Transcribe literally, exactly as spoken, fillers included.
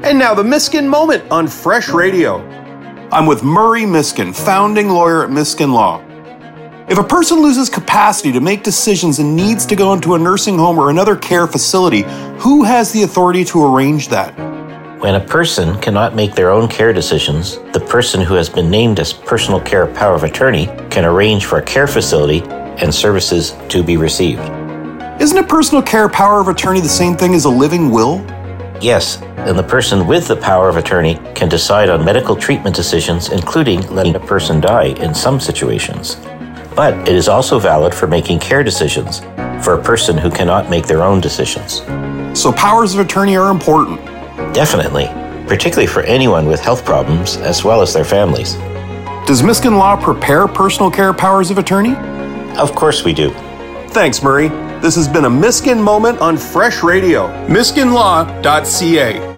And now the Miskin Moment on Fresh Radio. I'm with Murray Miskin, founding lawyer at Miskin Law. If a person loses capacity to make decisions and needs to go into a nursing home or another care facility, who has the authority to arrange that? When a person cannot make their own care decisions, the person who has been named as personal care power of attorney can arrange for a care facility and services to be received. Isn't a personal care power of attorney the same thing as a living will? Yes, and the person with the power of attorney can decide on medical treatment decisions, including letting a person die in some situations. But it is also valid for making care decisions for a person who cannot make their own decisions. So powers of attorney are important. Definitely, particularly for anyone with health problems as well as their families. Does Miskin Law prepare personal care powers of attorney? Of course we do. Thanks, Murray. This has been a Miskin Moment on Fresh Radio. miskin law dot c a